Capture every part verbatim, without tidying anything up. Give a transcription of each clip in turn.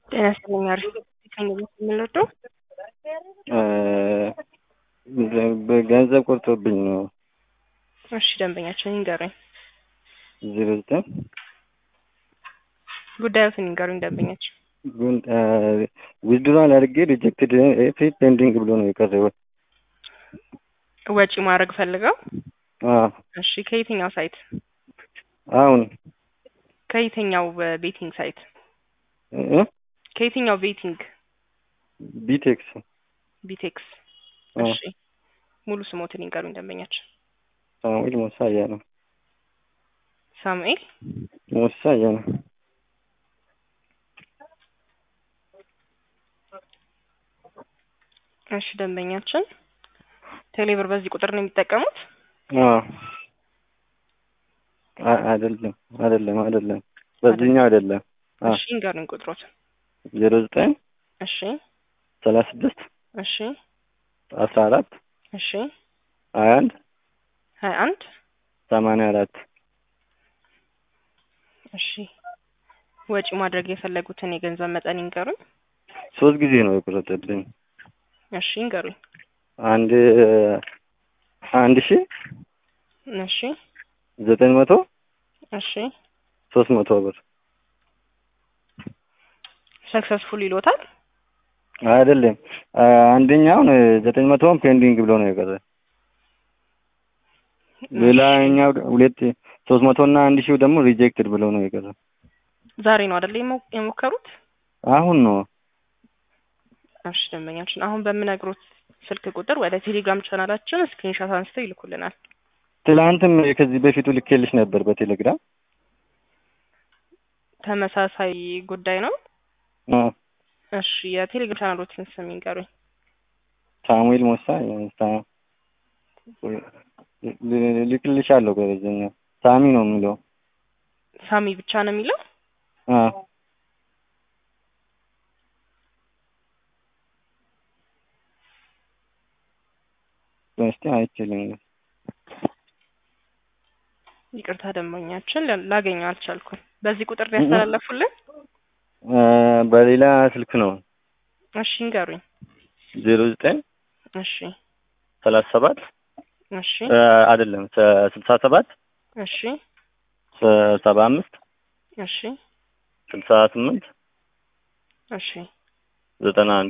ጤና ይስጥልኝ። አሪፍ ከኝ የምንወደው በገንዘብ ቆርጦብኝ ነው። እሺ ደንበኛችን ይንገሩኝ። ዜሮ ዘጠኝ ጉዳዩን ይንገሩኝ ደንበኛችን። ጉን ዊዝድሮዋል አድርጌ ሪጀክትድ ኤፊ ፔንዲንግ ብሎ ነው የቀረበው። ወጪ ማድረግ ፈልገው? አዎ። እሺ ከየትኛው ሳይት? አሁን ከየትኛው ቤቲንግ ሳይት? እ ከየትኛው ቤቲንግ? ቢቴክስ። ቢቴክስ። አዎ። እሺ ሙሉ ስሞትን ይንገሩኝ ደንበኛችን። ሳሙኤል ሞሳያ ነው። ሳሙኤል ሞሳያ ነው። እሺ ደንበኛችን ቴሌብር በዚህ ቁጥር ነው የሚጠቀሙት? አዎ። አይደለም አይደለም አይደለም በዚህኛው አይደለም። እሺ ይንገሩኝ ቁጥሮት። ዜሮ ዘጠኝ እሺ ሰላሳ ስድስት እሺ አስራ አራት እሺ ሀያ አንድ ሀያ አንድ ሰማንያ አራት እሺ ወጪ ማድረግ የፈለጉትን የገንዘብ መጠን ይንገሩኝ። ሶስት ጊዜ ነው የቆረጠብኝ። እሺ ይንገሩኝ። አንድ አንድ ሺህ እሺ ዘጠኝ መቶ እሺ ሶስት መቶ ብር ሰክሰስፉል ይሎታል? አይደለም አንደኛውን ዘጠኝ መቶውን ፔንዲንግ ብሎ ነው የቀረ። ሌላኛው ሁለት ሶስት መቶ እና አንድ ሺህ ደግሞ ሪጀክትድ ብሎ ነው የቀረ። ዛሬ ነው አይደል የሞከሩት? አሁን ነው። እሺ ደንበኛችን አሁን በምነግሮት ስልክ ቁጥር ወደ ቴሌግራም ቻናላችን ስክሪንሾት አንስተው ይልኩልናል። ትላንትም ከዚህ በፊቱ ልኬልሽ ነበር በቴሌግራም። ተመሳሳይ ጉዳይ ነው? አዎ። እሺ የቴሌግራም ቻናሎችን ስም ይንገሩኝ። ሳሙኤል ሞሳ ልክልሻለሁ። በዚህኛው ሳሚ ነው የሚለው። ሳሚ ብቻ ነው የሚለው? አዎ። እስቲ አይችልም። ይቅርታ ደንበኛችን ላገኘው አልቻልኩም። በዚህ ቁጥር ያስተላለፉልን? በሌላ ስልክ ነው። እሺ ይንገሩኝ። ዜሮ ዘጠኝ እሺ ሰላሳ ሰባት እሺ አይደለም ስልሳ ሰባት እሺ ሰባ አምስት እሺ ስልሳ ስምንት እሺ ዘጠና አንድ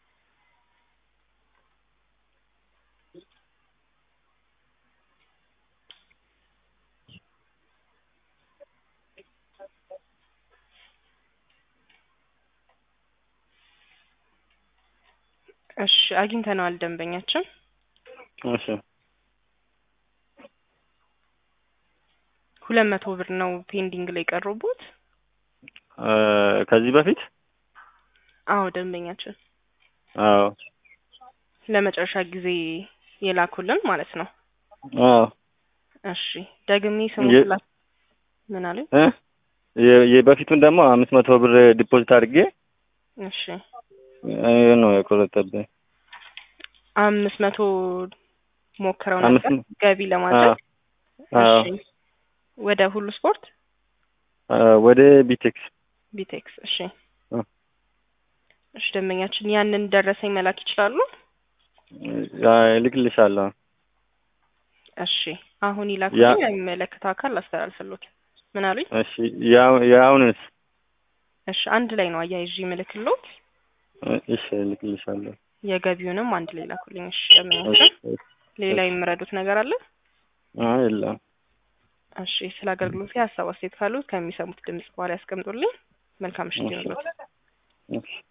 እሺ አግኝተነዋል ደንበኛችን። እሺ ሁለት መቶ ብር ነው ፔንዲንግ ላይ ቀርቦት? ከዚህ በፊት አዎ ደንበኛችን። አዎ ለመጨረሻ ጊዜ የላኩልን ማለት ነው። አዎ። እሺ ደግሜ ስሙላ ምን አለ? እ የበፊቱን ደግሞ አምስት መቶ ብር ዲፖዚት አድርጌ እሺ ነው የቆረጠብኝ። አምስት መቶ ሞክረው ነበር ገቢ ለማድረግ? እሺ ወደ ሁሉ ስፖርት? ወደ ቢቴክስ። ቢቴክስ እሺ። እሺ ደንበኛችን ያንን ደረሰኝ መላክ ይችላሉ? ልክልሻለሁ። እሺ አሁን ይላኩልኝ፣ የሚመለከተው አካል አስተላልፍልዎት። ምን አሉኝ? እሺ ያው ያውንስ? እሺ አንድ ላይ ነው አያይዤ መልክልዎት። እሺ ልክልሻለሁ። የገቢውንም አንድ ላይ ላኩልኝ። እሺ ደንበኛችን ሌላ የሚረዱት ነገር አለ? አይ የለም። እሺ ስለ አገልግሎት ሀሳብ አስተያየት ካሉት ከሚሰሙት ድምጽ በኋላ ያስቀምጡልኝ። መልካም ምሽት ይሁንልዎት።